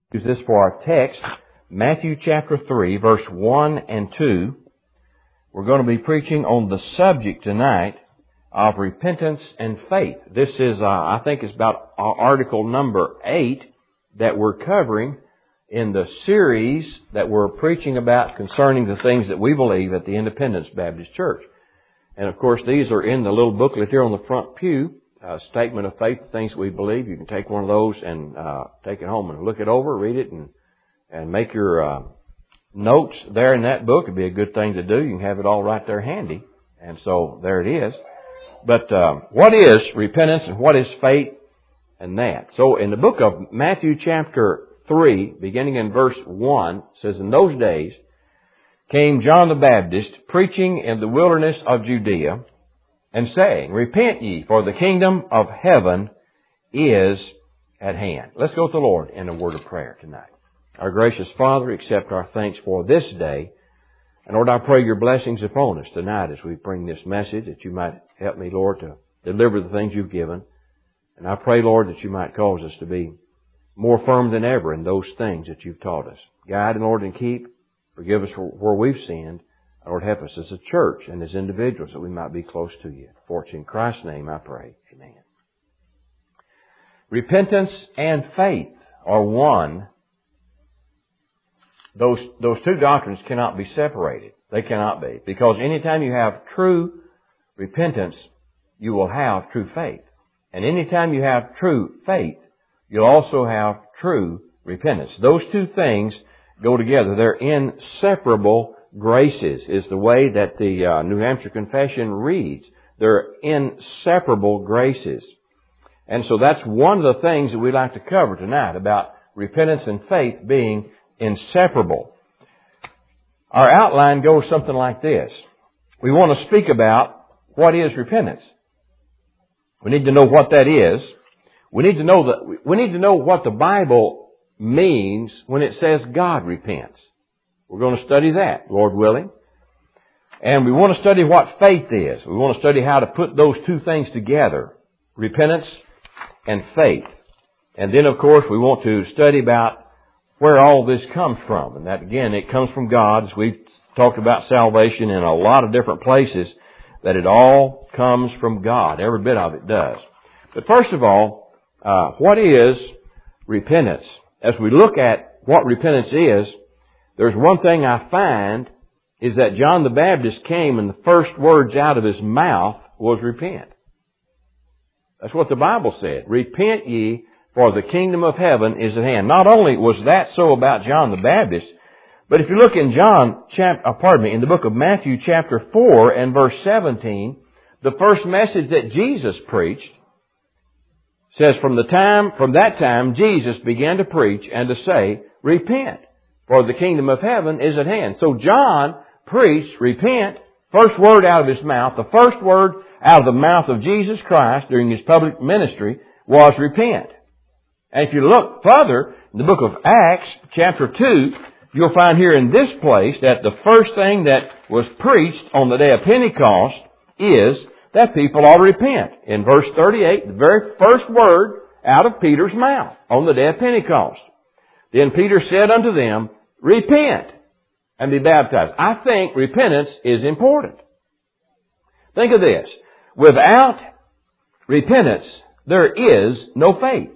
Use this for our text, Matthew chapter 3, verse 1 and 2. We're going to be preaching on the subject tonight of repentance and faith. This is, I think it's about article number 8 that we're covering in the series that we're preaching about concerning the things that we believe at the Independence Baptist Church. And of course, these are in the little booklet here on the front pew. Statement of faith, things we believe. You can take one of those and take it home and look it over, read it, and make your notes there in that book. It'd be a good thing to do. You can have it all right there handy. And so there it is. But what is repentance and what is faith and that? So in the book of Matthew chapter 3, beginning in verse 1, it says, "In those days came John the Baptist preaching in the wilderness of Judea, and saying, Repent ye, for the kingdom of heaven is at hand." Let's go to the Lord in a word of prayer tonight. Our gracious Father, accept our thanks for this day. And Lord, I pray your blessings upon us tonight as we bring this message, that you might help me, Lord, to deliver the things you've given. And I pray, Lord, that you might cause us to be more firm than ever in those things that you've taught us. Guide, and Lord, and keep. Forgive us for where we've sinned. Lord, help us as a church and as individuals that we might be close to you. For it's in Christ's name I pray. Amen. Repentance and faith are one. Those two doctrines cannot be separated. They cannot be. Because anytime you have true repentance, you will have true faith. And anytime you have true faith, you'll also have true repentance. Those two things go together. They're inseparable graces, is the way that the New Hampshire Confession reads. They're inseparable graces. And so that's one of the things that we'd like to cover tonight, about repentance and faith being inseparable. Our outline goes something like this. We want to speak about what is repentance. We need to know what that is. We need to know what the Bible means when it says God repents. We're going to study that, Lord willing. And we want to study what faith is. We want to study how to put those two things together, repentance and faith. And then, of course, we want to study about where all this comes from. And that, again, it comes from God. As we've talked about salvation in a lot of different places, that it all comes from God. Every bit of it does. But first of all, what is repentance? As we look at what repentance is, there's one thing I find is that John the Baptist came and the first words out of his mouth was repent. That's what the Bible said. Repent ye, for the kingdom of heaven is at hand. Not only was that so about John the Baptist, but if you look in in the book of Matthew chapter 4 and verse 17, the first message that Jesus preached says, from that time Jesus began to preach and to say, Repent, for the kingdom of heaven is at hand. So John preached, repent, first word out of his mouth. The first word out of the mouth of Jesus Christ during his public ministry was repent. And if you look further, in the book of Acts, chapter 2, you'll find here in this place that the first thing that was preached on the day of Pentecost is that people ought to repent. In verse 38, the very first word out of Peter's mouth on the day of Pentecost. Then Peter said unto them, Repent and be baptized. I think repentance is important. Think of this. Without repentance, there is no faith.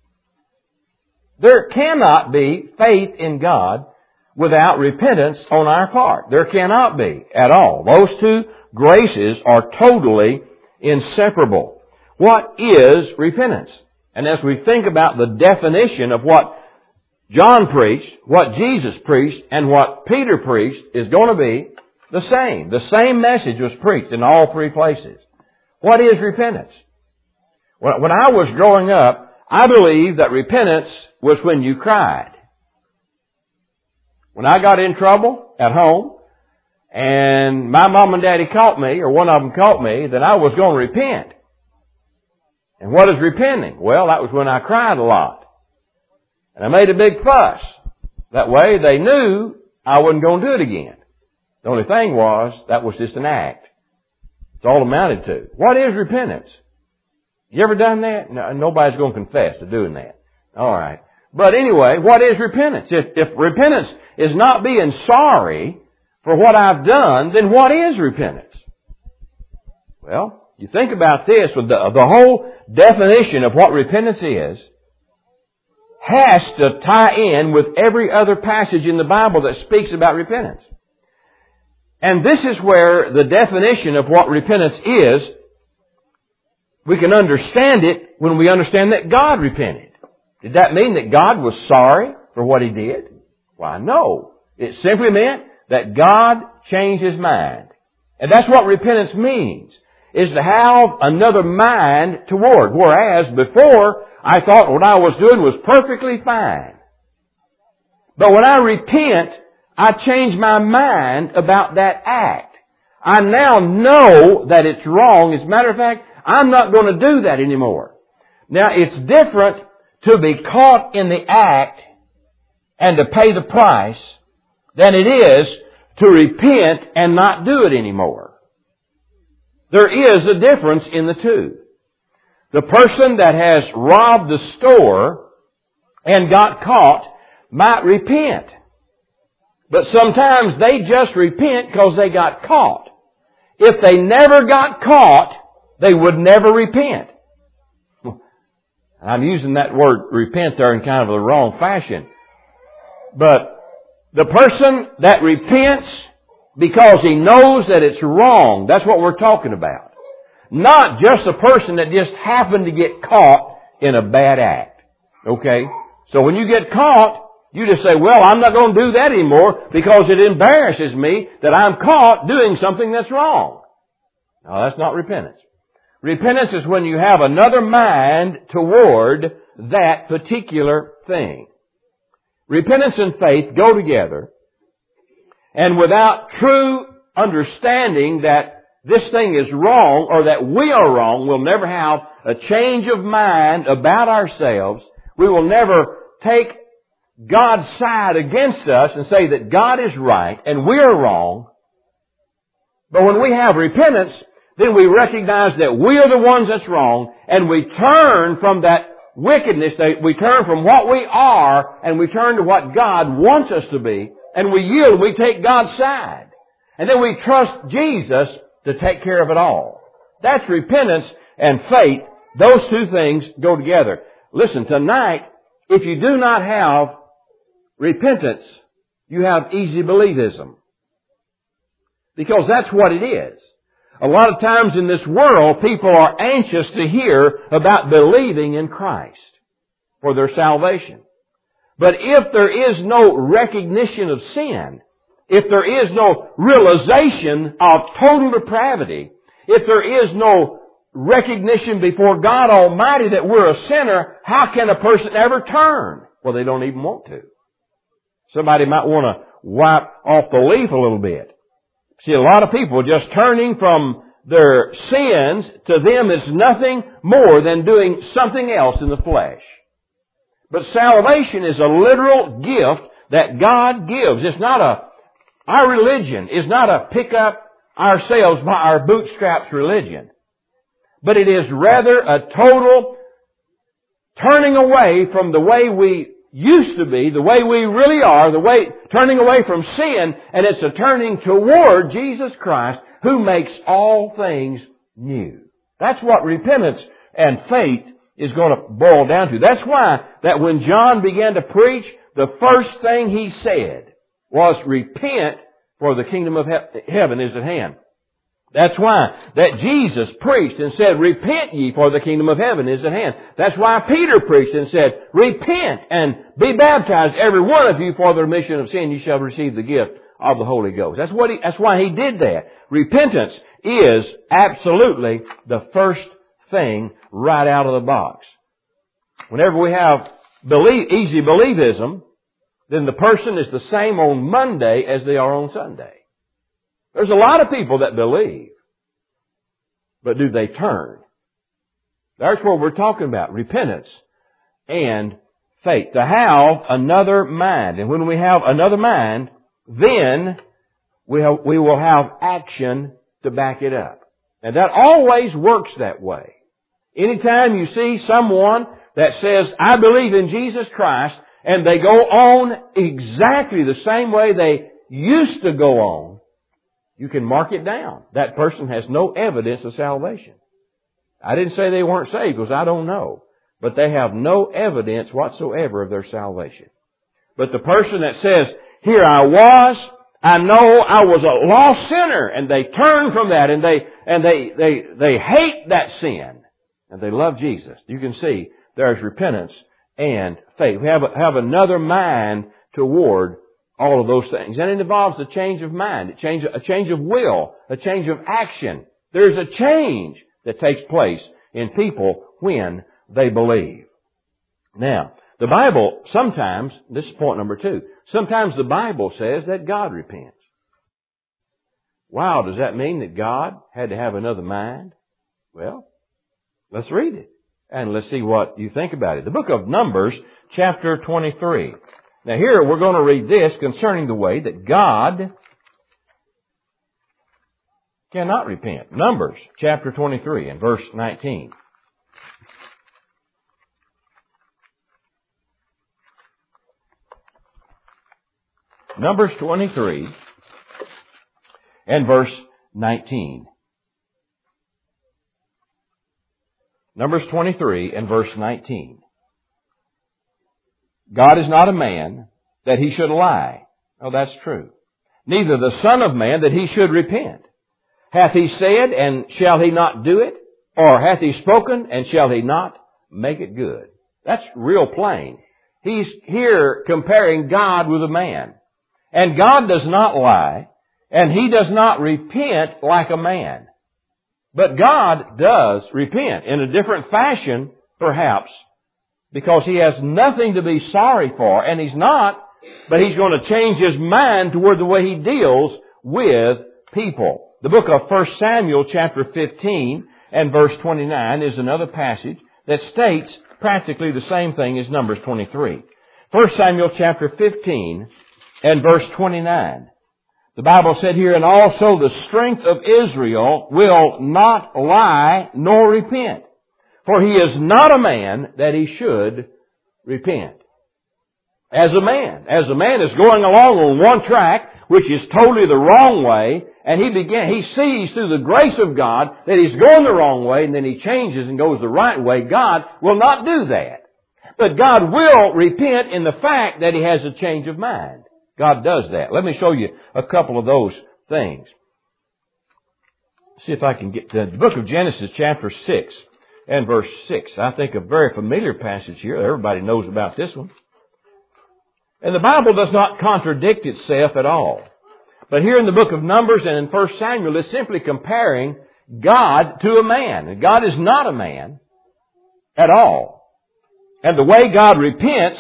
There cannot be faith in God without repentance on our part. There cannot be at all. Those two graces are totally inseparable. What is repentance? And as we think about the definition of what John preached, what Jesus preached, and what Peter preached is going to be the same. The same message was preached in all three places. What is repentance? When I was growing up, I believed that repentance was when you cried. When I got in trouble at home, and my mom and daddy caught me, or one of them caught me, then I was going to repent. And what is repenting? Well, that was when I cried a lot. And I made a big fuss. That way they knew I wasn't going to do it again. The only thing was, that was just an act. It's all it amounted to. What is repentance? You ever done that? No, nobody's going to confess to doing that. All right. But anyway, what is repentance? If repentance is not being sorry for what I've done, then what is repentance? Well, you think about this, with the whole definition of what repentance is, has to tie in with every other passage in the Bible that speaks about repentance. And this is where the definition of what repentance is, we can understand it when we understand that God repented. Did that mean that God was sorry for what He did? Why, no. It simply meant that God changed His mind. And that's what repentance means, is to have another mind toward. Whereas before, I thought what I was doing was perfectly fine. But when I repent, I change my mind about that act. I now know that it's wrong. As a matter of fact, I'm not going to do that anymore. Now, it's different to be caught in the act and to pay the price than it is to repent and not do it anymore. There is a difference in the two. The person that has robbed the store and got caught might repent. But sometimes they just repent because they got caught. If they never got caught, they would never repent. I'm using that word repent there in kind of the wrong fashion. But the person that repents because he knows that it's wrong, that's what we're talking about. Not just a person that just happened to get caught in a bad act. Okay? So when you get caught, you just say, well, I'm not going to do that anymore because it embarrasses me that I'm caught doing something that's wrong. No, that's not repentance. Repentance is when you have another mind toward that particular thing. Repentance and faith go together. And without true understanding that this thing is wrong or that we are wrong, we'll never have a change of mind about ourselves. We will never take God's side against us and say that God is right and we are wrong. But when we have repentance, then we recognize that we are the ones that's wrong, and we turn from that wickedness, we turn from what we are, and we turn to what God wants us to be, and we yield, we take God's side. And then we trust Jesus to take care of it all. That's repentance and faith. Those two things go together. Listen, tonight, if you do not have repentance, you have easy believism. Because that's what it is. A lot of times in this world, people are anxious to hear about believing in Christ for their salvation. But if there is no recognition of sin, if there is no realization of total depravity, if there is no recognition before God Almighty that we're a sinner, how can a person ever turn? Well, they don't even want to. Somebody might want to wipe off the leaf a little bit. See, a lot of people just turning from their sins to them is nothing more than doing something else in the flesh. But salvation is a literal gift that God gives. It's not our religion is not a pick up ourselves by our bootstraps religion. But it is rather a total turning away from the way we used to be, the way we really are, turning away from sin, and it's a turning toward Jesus Christ who makes all things new. That's what repentance and faith is going to boil down to. That's why that when John began to preach, the first thing he said was, repent, for the kingdom of heaven is at hand. That's why that Jesus preached and said, repent ye, for the kingdom of heaven is at hand. That's why Peter preached and said, repent and be baptized, every one of you, for the remission of sin. You shall receive the gift of the Holy Ghost. That's why he did that. Repentance is absolutely the first thing right out of the box. Whenever we have easy believism, then the person is the same on Monday as they are on Sunday. There's a lot of people that believe, but do they turn? That's what we're talking about, repentance and faith. To have another mind. And when we have another mind, then we will have action to back it up. And that always works that way. Anytime you see someone that says, I believe in Jesus Christ, and they go on exactly the same way they used to go on, you can mark it down. That person has no evidence of salvation. I didn't say they weren't saved because I don't know. But they have no evidence whatsoever of their salvation. But the person that says, here I know I was a lost sinner, and they turn from that, and they hate that sin, and they love Jesus. You can see there's repentance and faith. We have another mind toward all of those things. And it involves a change of mind, a change of will, a change of action. There's a change that takes place in people when they believe. Now, the Bible sometimes, this is point number 2, sometimes the Bible says that God repents. Wow, does that mean that God had to have another mind? Well, let's read it. And let's see what you think about it. The book of Numbers, chapter 23. Now here we're going to read this concerning the way that God cannot repent. Numbers, chapter 23 and verse 19. Numbers 23 and verse 19. Numbers 23 and verse 19. God is not a man that he should lie. Oh, that's true. Neither the Son of Man that he should repent. Hath he said, and shall he not do it? Or hath he spoken, and shall he not make it good? That's real plain. He's here comparing God with a man. And God does not lie, and he does not repent like a man. But God does repent in a different fashion, perhaps, because he has nothing to be sorry for, and he's not, but he's going to change his mind toward the way he deals with people. The book of 1 Samuel chapter 15 and verse 29 is another passage that states practically the same thing as Numbers 23. 1 Samuel chapter 15 and verse 29. The Bible said here, and also the strength of Israel will not lie nor repent. For he is not a man that he should repent. As a man is going along on one track, which is totally the wrong way, and he sees through the grace of God that he's going the wrong way, and then he changes and goes the right way. God will not do that. But God will repent in the fact that he has a change of mind. God does that. Let me show you a couple of those things. See if I can get to the book of Genesis chapter 6 and verse 6. I think a very familiar passage here. Everybody knows about this one. And the Bible does not contradict itself at all. But here in the book of Numbers and in 1 Samuel, it's simply comparing God to a man. And God is not a man at all. And the way God repents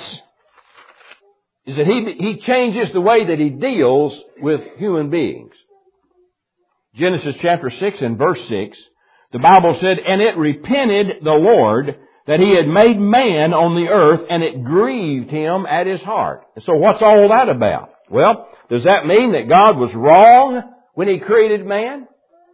is that He changes the way that He deals with human beings. Genesis chapter 6 and verse 6, the Bible said, and it repented the Lord that He had made man on the earth, and it grieved Him at His heart. And so what's all that about? Well, does that mean that God was wrong when He created man?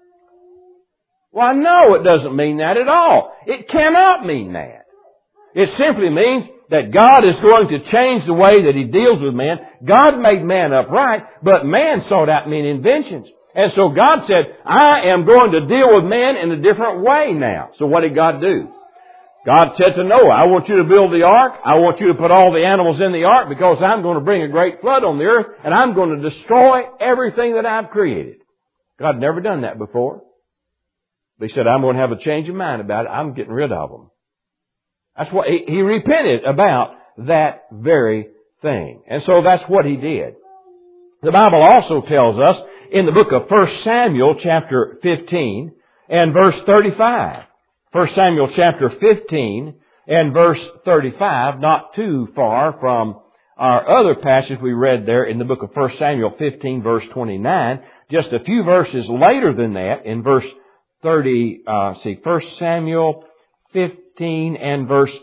Why, no, it doesn't mean that at all. It cannot mean that. It simply means that God is going to change the way that He deals with man. God made man upright, but man sought out many inventions. And so God said, I am going to deal with man in a different way now. So what did God do? God said to Noah, I want you to build the ark. I want you to put all the animals in the ark because I'm going to bring a great flood on the earth and I'm going to destroy everything that I've created. God had never done that before. But He said, I'm going to have a change of mind about it. I'm getting rid of them. That's what He repented about that very thing. And so that's what He did. The Bible also tells us in the book of 1 Samuel chapter 15 and verse 35. 1 Samuel chapter 15 and verse 35, not too far from our other passage we read there in the book of 1 Samuel 15 verse 29. Just a few verses later than that, in verse 1 Samuel 15 and verse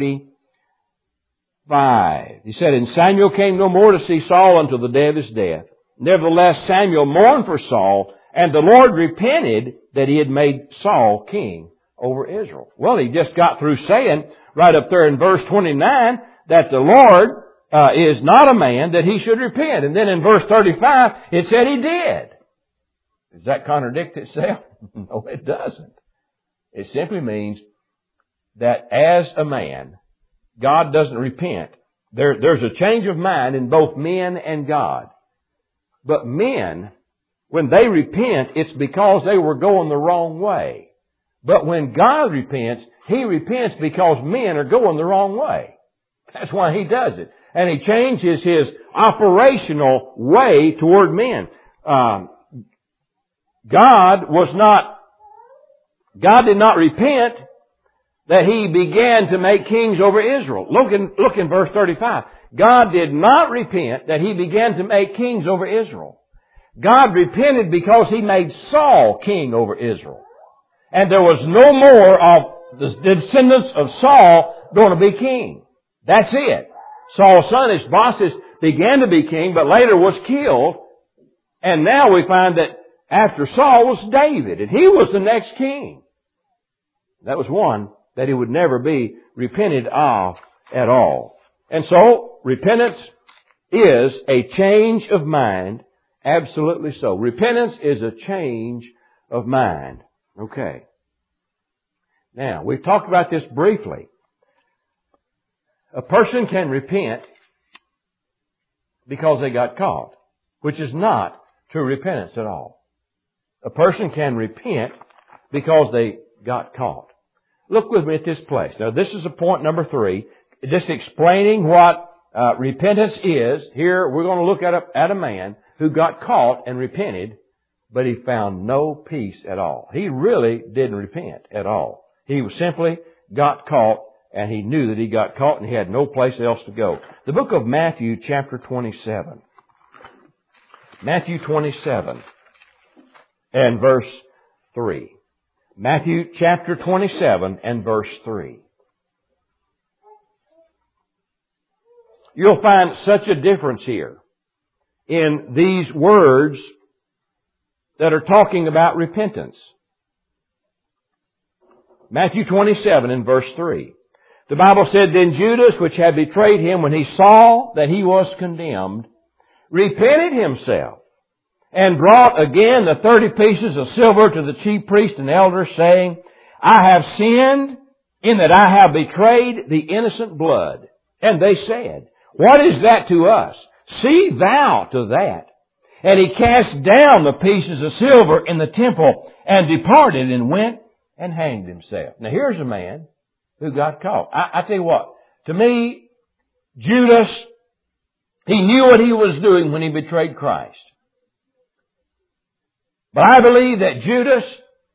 35. He said, and Samuel came no more to see Saul until the day of his death. Nevertheless, Samuel mourned for Saul, and the Lord repented that He had made Saul king over Israel. Well, he just got through saying right up there in verse 29 that the Lord is not a man that he should repent. And then in verse 35 it said he did. Does that contradict itself? No, it doesn't. It simply means that as a man, God doesn't repent. There's a change of mind in both men and God. But men, when they repent, it's because they were going the wrong way. But when God repents, He repents because men are going the wrong way. That's why He does it. And He changes His operational way toward men. God did not repent that He began to make kings over Israel. Look in verse 35. God did not repent that He began to make kings over Israel. God repented because He made Saul king over Israel. And there was no more of the descendants of Saul going to be king. That's it. Saul's son, Ishbosheth, began to be king, but later was killed. And now we find that after Saul was David, and he was the next king. That was one that he would never be repented of at all. And so, repentance is a change of mind. Absolutely so. Repentance is a change of mind. Okay. Now, we've talked about this briefly. A person can repent because they got caught, which is not true repentance at all. A person can repent because they got caught. Look with me at this place. Now, this is point number 3. Just explaining what repentance is. Here, we're going to look at a man who got caught and repented, but he found no peace at all. He really didn't repent at all. He simply got caught, and he knew that he got caught, and he had no place else to go. The book of Matthew, chapter 27. Matthew 27 and verse 3. Matthew chapter 27 and verse 3. You'll find such a difference here in these words that are talking about repentance. Matthew 27 and verse 3. The Bible said, Then Judas, which had betrayed Him, when he saw that he was condemned, repented himself, and brought again the 30 pieces of silver to the chief priest and elders, saying, I have sinned in that I have betrayed the innocent blood. And they said, What is that to us? See thou to that. And he cast down the pieces of silver in the temple, and departed, and went and hanged himself. Now here's a man who got caught. I tell you what, to me, Judas, he knew what he was doing when he betrayed Christ. But I believe that Judas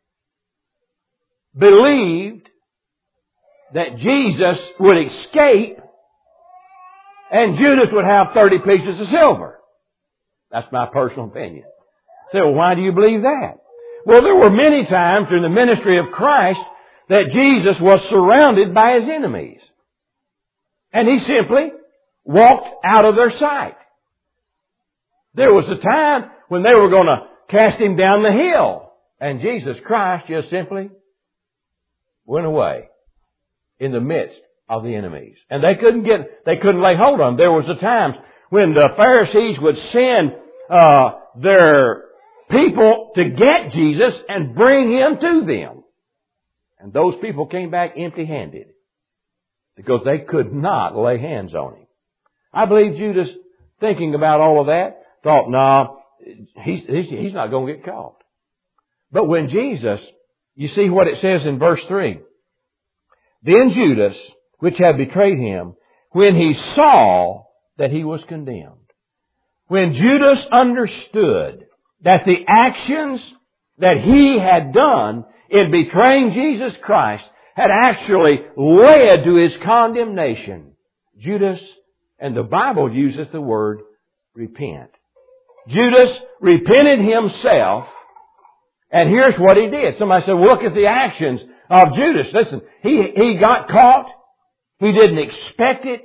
believed that Jesus would escape and Judas would have 30 pieces of silver. That's my personal opinion. So, well, why do you believe that? Well, there were many times during the ministry of Christ that Jesus was surrounded by His enemies. And He simply walked out of their sight. There was a time when they were going to cast Him down the hill. And Jesus Christ just simply went away in the midst of the enemies. And they couldn't lay hold on Him. There was a time when the Pharisees would send their people to get Jesus and bring Him to them. And those people came back empty-handed because they could not lay hands on Him. I believe Judas, thinking about all of that, thought, no, he's not going to get caught. But when Jesus, you see what it says in verse 3. Then Judas, which had betrayed Him, when he saw that he was condemned. When Judas understood that the actions that he had done in betraying Jesus Christ had actually led to his condemnation, Judas, and the Bible uses the word repent. Judas repented himself, and here's what he did. Somebody said, well, look at the actions of Judas. Listen, he got caught. He didn't expect it.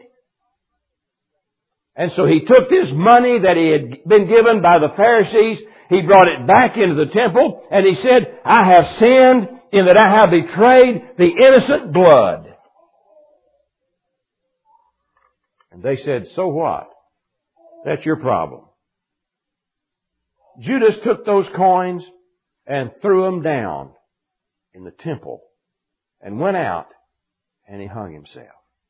And so he took this money that he had been given by the Pharisees. He brought it back into the temple, and he said, I have sinned in that I have betrayed the innocent blood. And they said, so what? That's your problem. Judas took those coins and threw them down in the temple and went out and he hung himself.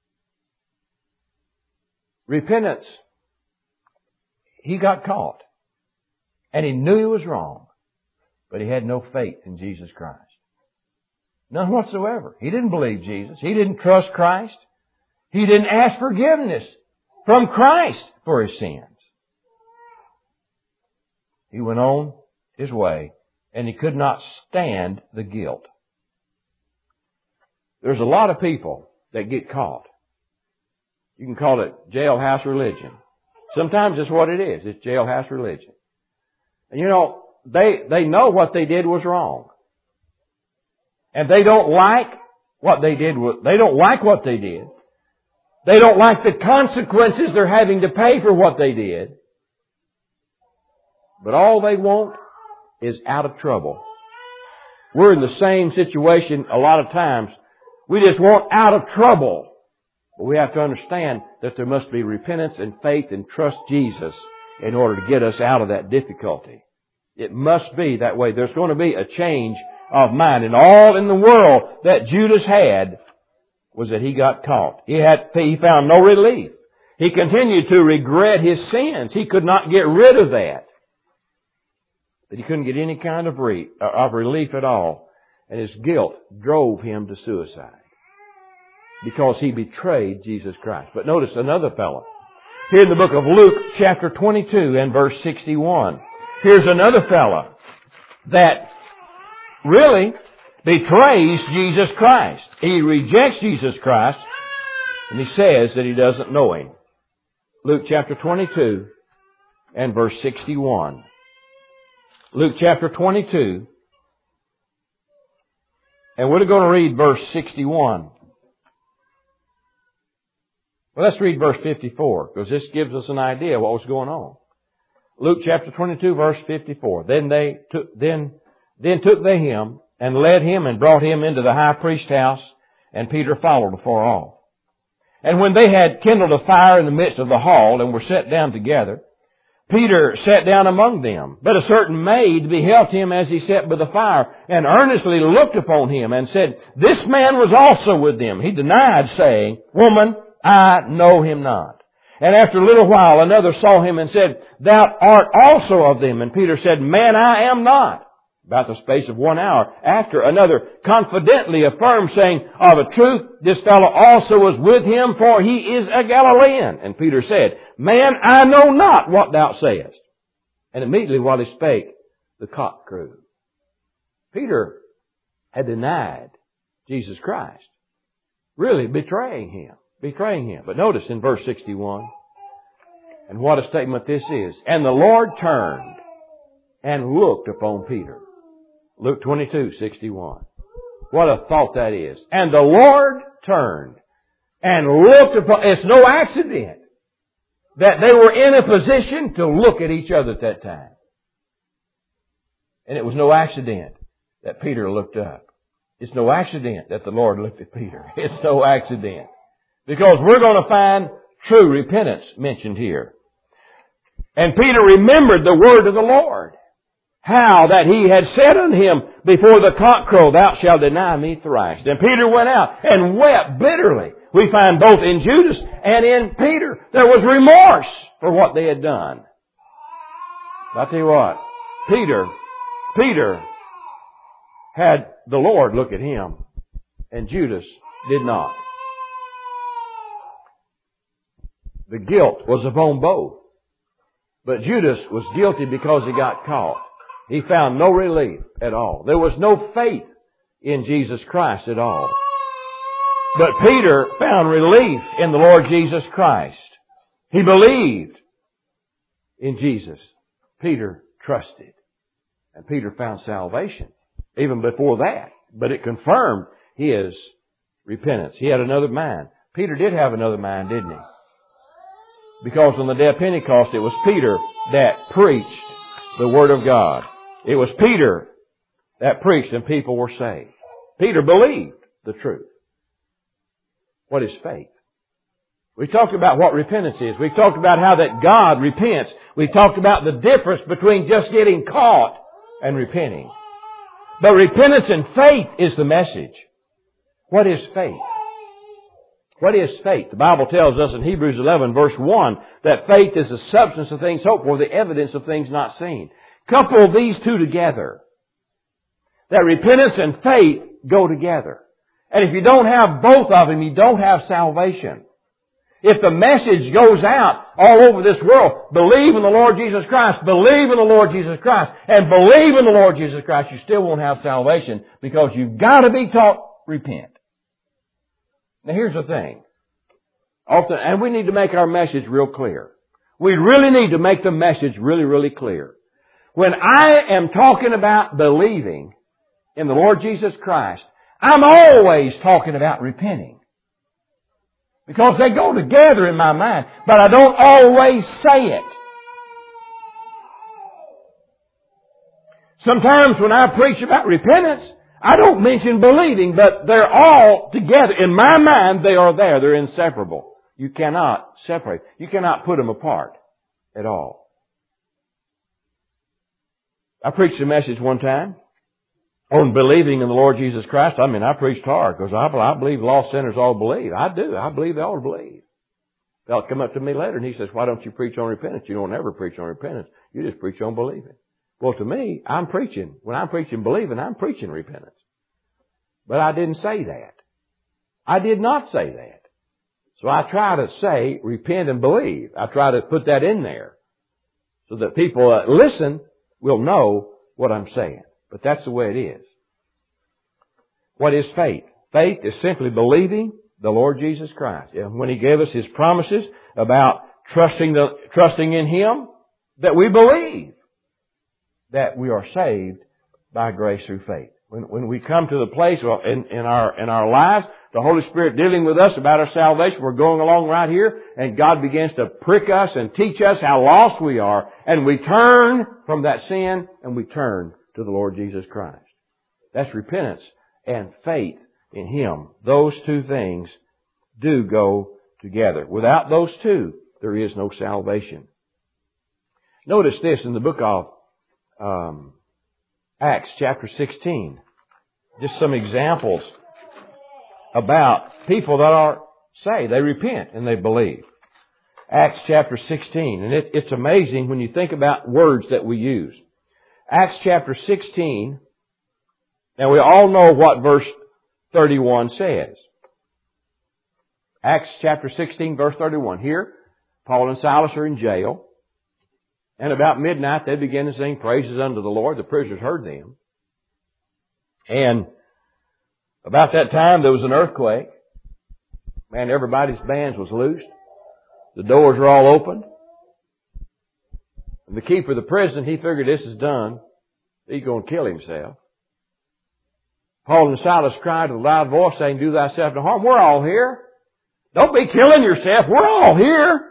Repentance. He got caught. And he knew he was wrong. But he had no faith in Jesus Christ. None whatsoever. He didn't believe Jesus. He didn't trust Christ. He didn't ask forgiveness from Christ for his sins. He went on his way, and he could not stand the guilt. There's a lot of people that get caught. You can call it jailhouse religion. Sometimes it's what it is. It's jailhouse religion. And you know, they know what they did was wrong. And they don't like what they did. They don't like what they did. They don't like the consequences they're having to pay for what they did. But all they want is out of trouble. We're in the same situation a lot of times. We just want out of trouble. But we have to understand that there must be repentance and faith and trust Jesus in order to get us out of that difficulty. It must be that way. There's going to be a change of mind. And all in the world that Judas had was that he got caught. He found no relief. He continued to regret his sins. He could not get rid of that. But he couldn't get any kind of relief at all. And his guilt drove him to suicide. Because he betrayed Jesus Christ. But notice another fellow. Here in the book of Luke, chapter 22 and verse 61. Here's another fellow that really betrays Jesus Christ. He rejects Jesus Christ, and he says that he doesn't know Him. Luke chapter 22 and verse 61. Luke chapter 22, and we're going to read verse 61. Well, let's read verse 54, because this gives us an idea of what was going on. Luke chapter 22, verse 54. Then took they him, and led him, and brought him into the high priest's house, and Peter followed afar off. And when they had kindled a fire in the midst of the hall, and were set down together, Peter sat down among them. But a certain maid beheld him as he sat by the fire, and earnestly looked upon him, and said, This man was also with them. He denied, saying, Woman, I know him not. And after a little while another saw him and said, Thou art also of them. And Peter said, Man, I am not. About the space of 1 hour after, another confidently affirmed, saying, Of a truth, this fellow also was with him, for he is a Galilean. And Peter said, Man, I know not what thou sayest. And immediately while he spake, the cock crew. Peter had denied Jesus Christ, really betraying Him. But notice in verse 61, and what a statement this is. And the Lord turned and looked upon Peter. Luke 22:61. What a thought that is. And the Lord turned and looked upon... It's no accident that they were in a position to look at each other at that time. And it was no accident that Peter looked up. It's no accident that the Lord looked at Peter. It's no accident. Because we're going to find true repentance mentioned here. And Peter remembered the word of the Lord. How that he had said unto him, Before the cock crow, thou shalt deny me thrice. Then Peter went out and wept bitterly. We find both in Judas and in Peter, there was remorse for what they had done. I'll tell you what, Peter had the Lord look at him, and Judas did not. The guilt was upon both. But Judas was guilty because he got caught. He found no relief at all. There was no faith in Jesus Christ at all. But Peter found relief in the Lord Jesus Christ. He believed in Jesus. Peter trusted. And Peter found salvation even before that. But it confirmed his repentance. He had another mind. Peter did have another mind, didn't he? Because on the day of Pentecost, it was Peter that preached the Word of God. It was Peter that preached and people were saved. Peter believed the truth. What is faith? We talked about what repentance is. We talked about how that God repents. We talked about the difference between just getting caught and repenting. But repentance and faith is the message. What is faith? What is faith? The Bible tells us in Hebrews 11 verse 1 that faith is the substance of things hoped for, the evidence of things not seen. Couple these two together. That repentance and faith go together. And if you don't have both of them, you don't have salvation. If the message goes out all over this world, believe in the Lord Jesus Christ, believe in the Lord Jesus Christ, and believe in the Lord Jesus Christ, you still won't have salvation because you've got to be taught repent. Now here's the thing. Often, and we need to make our message real clear. We really need to make the message really, really clear. When I am talking about believing in the Lord Jesus Christ, I'm always talking about repenting. Because they go together in my mind, but I don't always say it. Sometimes when I preach about repentance, I don't mention believing, but they're all together. In my mind, they are there. They're inseparable. You cannot separate. You cannot put them apart at all. I preached a message one time on believing in the Lord Jesus Christ. I preached hard because I believe lost sinners all believe. I do. I believe they all believe. A fellow come up to me later and he says, why don't you preach on repentance? You don't ever preach on repentance. You just preach on believing. Well, to me, I'm preaching. When I'm preaching believing, I'm preaching repentance. But I didn't say that. I did not say that. So I try to say repent and believe. I try to put that in there so that people that listen will know what I'm saying. But that's the way it is. What is faith? Faith is simply believing the Lord Jesus Christ. And when He gave us His promises about trusting in Him, that we believe that we are saved by grace through faith. When we come to the place in our lives, the Holy Spirit dealing with us about our salvation, we're going along right here, and God begins to prick us and teach us how lost we are, and we turn from that sin and we turn to the Lord Jesus Christ. That's repentance and faith in Him. Those two things do go together. Without those two, there is no salvation. Notice this in the book of Acts chapter 16. Just some examples about people that are saved. They repent and they believe. Acts chapter 16. And it's amazing when you think about words that we use. Acts chapter 16. Now we all know what verse 31 says. Acts chapter 16 verse 31. Here, Paul and Silas are in jail. And about midnight they begin to sing praises unto the Lord. The prisoners heard them. And about that time there was an earthquake. Man, everybody's bands was loosed. The doors were all open. And the keeper of the prison, he figured this is done. He's going to kill himself. Paul and Silas cried with a loud voice saying, do thyself no harm. We're all here. Don't be killing yourself. We're all here.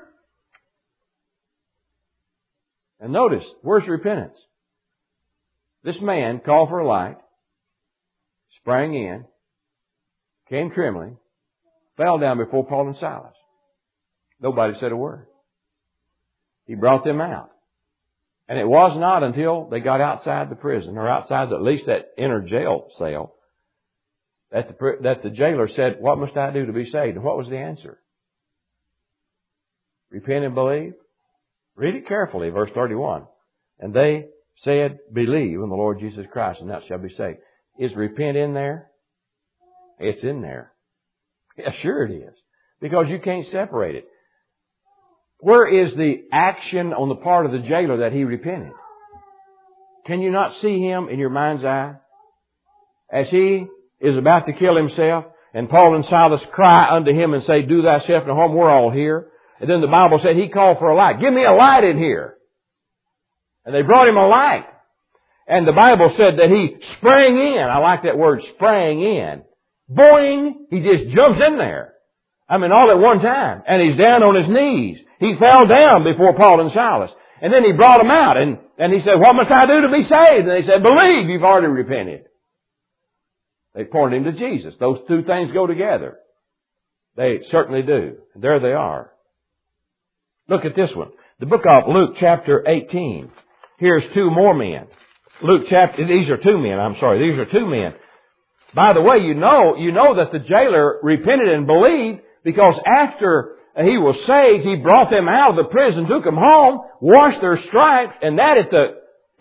And notice, where's repentance? This man called for a light, sprang in, came trembling, fell down before Paul and Silas. Nobody said a word. He brought them out. And it was not until they got outside the prison, or outside at least that inner jail cell, that the jailer said, what must I do to be saved? And what was the answer? Repent and believe. Read it carefully, verse 31. And they said, believe in the Lord Jesus Christ, and thou shalt be saved. Is repent in there? It's in there. Yeah, sure it is. Because you can't separate it. Where is the action on the part of the jailer that he repented? Can you not see him in your mind's eye? As he is about to kill himself, and Paul and Silas cry unto him and say, do thyself no harm, we're all here. And then the Bible said he called for a light. Give me a light in here. And they brought him a light. And the Bible said that he sprang in. I like that word, sprang in. Boing! He just jumps in there. All at one time. And he's down on his knees. He fell down before Paul and Silas. And then he brought them out. And he said, what must I do to be saved? And they said, believe, you've already repented. They pointed him to Jesus. Those two things go together. They certainly do. And there they are. Look at this one. The book of Luke chapter 18. Here's two more men. These are two men. By the way, you know that the jailer repented and believed, because after he was saved, he brought them out of the prison, took them home, washed their stripes, and that at the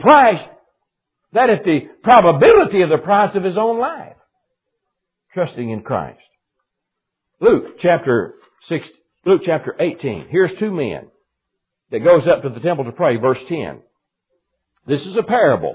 probability of the price of his own life. Trusting in Christ. Luke chapter 18. Here's two men that goes up to the temple to pray, verse 10. This is a parable.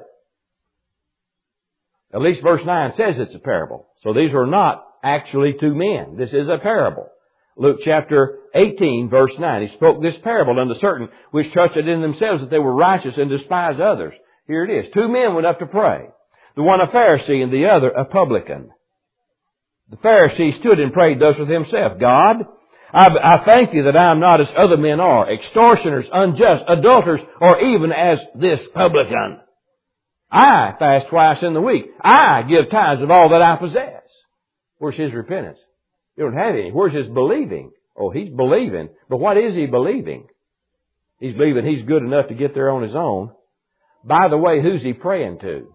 At least verse 9 says it's a parable. So these are not actually two men. This is a parable. Luke chapter 18, verse 9. He spoke this parable unto certain which trusted in themselves that they were righteous and despised others. Here it is. Two men went up to pray. The one a Pharisee and the other a publican. The Pharisee stood and prayed thus with himself. God, I thank Thee that I am not as other men are, extortioners, unjust, adulterers, or even as this publican. I fast twice in the week. I give tithes of all that I possess. Where's his repentance? You don't have any. Where's his believing? Oh, he's believing. But what is he believing? He's believing he's good enough to get there on his own. By the way, who's he praying to?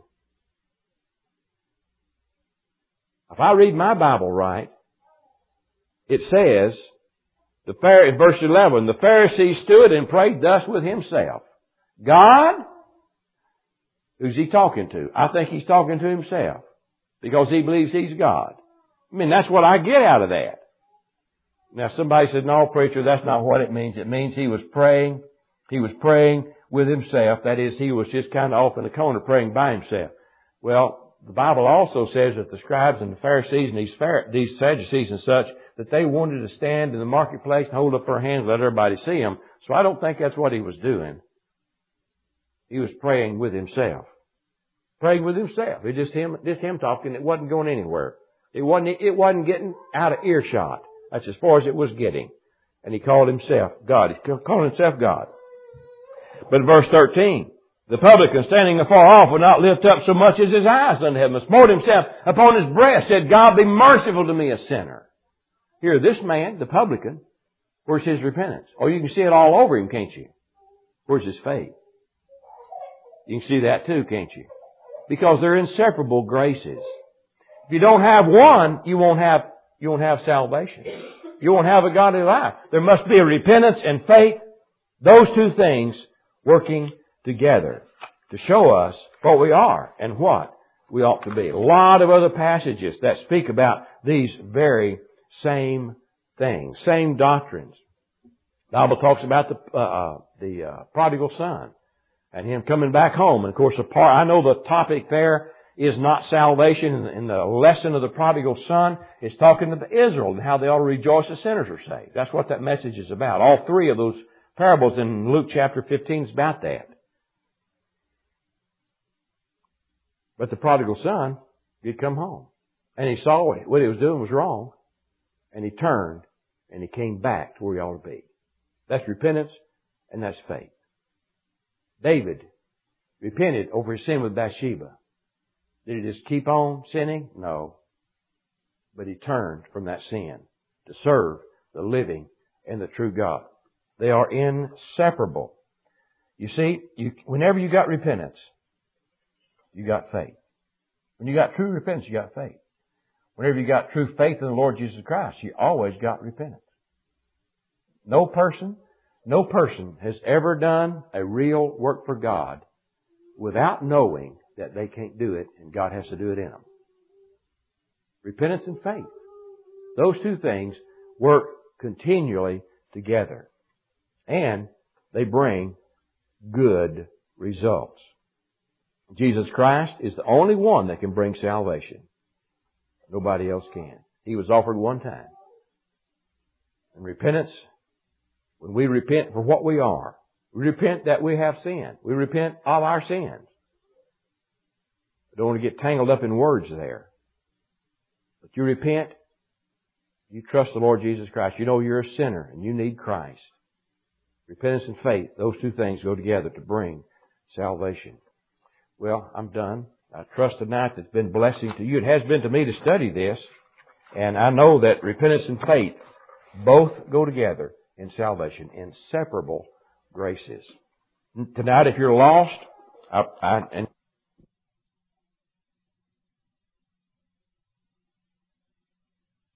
If I read my Bible right, it says, in verse 11, the Pharisee stood and prayed thus with himself. God? Who's he talking to? I think he's talking to himself, because he believes he's God. I mean, that's what I get out of that. Now, somebody said, no, preacher, that's not what it means. It means he was praying. He was praying with himself. That is, he was just kind of off in the corner praying by himself. Well, the Bible also says that the scribes and the Pharisees and these Sadducees and such, that they wanted to stand in the marketplace and hold up their hands and let everybody see them. So I don't think that's what he was doing. He was praying with himself. Praying with himself. It was just him talking. It wasn't going anywhere. It wasn't getting out of earshot. That's as far as it was getting. And he called himself God. He's calling himself God. But in verse 13, the publican standing afar off would not lift up so much as his eyes unto heaven, but smote himself upon his breast, said, God, be merciful to me, a sinner. Here, this man, the publican, where's his repentance? Oh, you can see it all over him, can't you? Where's his faith? You can see that too, can't you? Because they're inseparable graces. If you don't have one, you won't have salvation. You won't have a godly life. There must be a repentance and faith. Those two things working together to show us what we are and what we ought to be. A lot of other passages that speak about these very same things, same doctrines. The Bible talks about the prodigal son and him coming back home. And of course, I know the topic there is not salvation. In the lesson of the prodigal son, it's talking to Israel and how they ought to rejoice as sinners are saved. That's what that message is about. All three of those parables in Luke chapter 15 is about that. But the prodigal son did come home. And he saw what he was doing was wrong. And he turned and he came back to where he ought to be. That's repentance and that's faith. David repented over his sin with Bathsheba. Did he just keep on sinning? No. But he turned from that sin to serve the living and the true God. They are inseparable. You see, whenever you got repentance, you got faith. When you got true repentance, you got faith. Whenever you got true faith in the Lord Jesus Christ, you always got repentance. No person has ever done a real work for God without knowing that they can't do it and God has to do it in them. Repentance and faith. Those two things work continually together. And they bring good results. Jesus Christ is the only one that can bring salvation. Nobody else can. He was offered one time. And repentance, when we repent for what we are, we repent that we have sinned. We repent of our sins. I don't want to get tangled up in words there. But you repent, you trust the Lord Jesus Christ. You know you're a sinner and you need Christ. Repentance and faith, those two things go together to bring salvation. Well, I'm done. I trust tonight that's been blessing to you. It has been to me to study this, and I know that repentance and faith both go together in salvation, inseparable graces. Tonight, if you're lost, and